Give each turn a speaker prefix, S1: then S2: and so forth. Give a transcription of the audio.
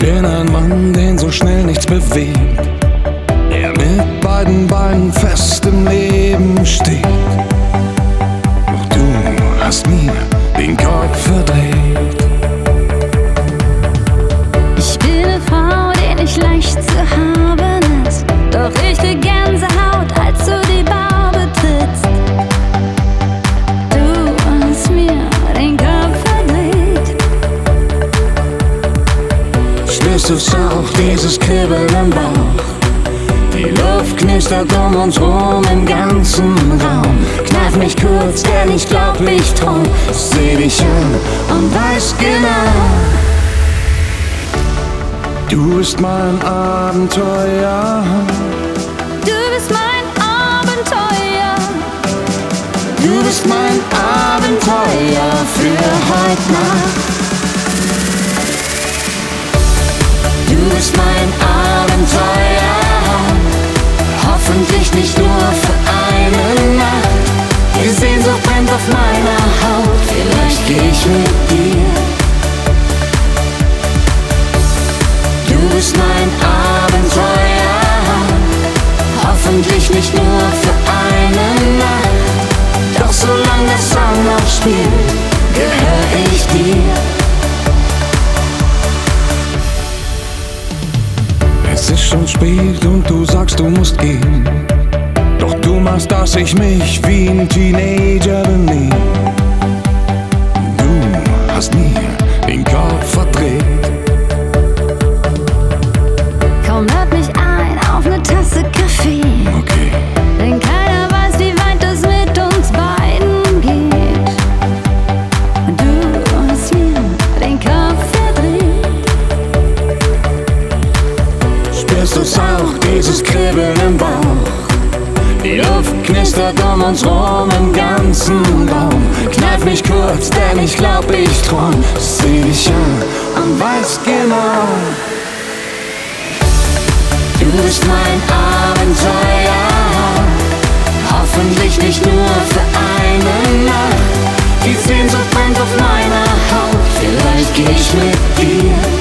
S1: bin ein Mann, den so schnell nichts bewegt, der mit beiden Beinen fest im Leben steht. Doch du hast mir den Kopf verdreht.
S2: Ich bin eine Frau, die nicht leicht zu haben ist, doch ich krieg Gänsehaut, als du die Bar betrittst. Du hast mir den Kopf verdreht.
S1: Spürst du's auch, dieses Kribbeln im Bauch? Die Luft knistert um uns rum im ganzen Raum. Kneif mich kurz, denn ich glaub, ich traum. Seh dich an und weiß genau, du bist mein Abenteuer.
S2: Du bist mein Abenteuer.
S1: Du bist mein Abenteuer für heute Nacht. Du bist mein Abenteuer, hoffentlich nicht nur für eine Nacht. Die Sehnsucht brennt auf meiner Haut, vielleicht geh ich mit dir. Du bist mein Abenteuer, hoffentlich nicht nur für eine Nacht. Doch solange der Song noch spielt, gehör ich dir. Es ist schon spät und du sagst, du musst gehen. Doch du machst, dass ich mich wie ein Teenager benehm. Du hast mir den Kopf verdreht.
S2: Komm, lad mich ein auf ne Tasse Kaffee.
S1: Okay.
S2: Denn keiner weiß, wie weit es mit uns beiden geht. Du hast mir den Kopf verdreht.
S1: Spürst du's auch, dieses Kribbeln im Bauch? Die Luft knistert um uns rum im ganzen Raum. Kneif mich kurz, denn ich glaub, ich träum. Seh dich an und weiß genau, du bist mein Abenteuer, hoffentlich nicht nur für eine Nacht. Die Sehnsucht brennt auf meiner Haut, vielleicht geh ich mit dir.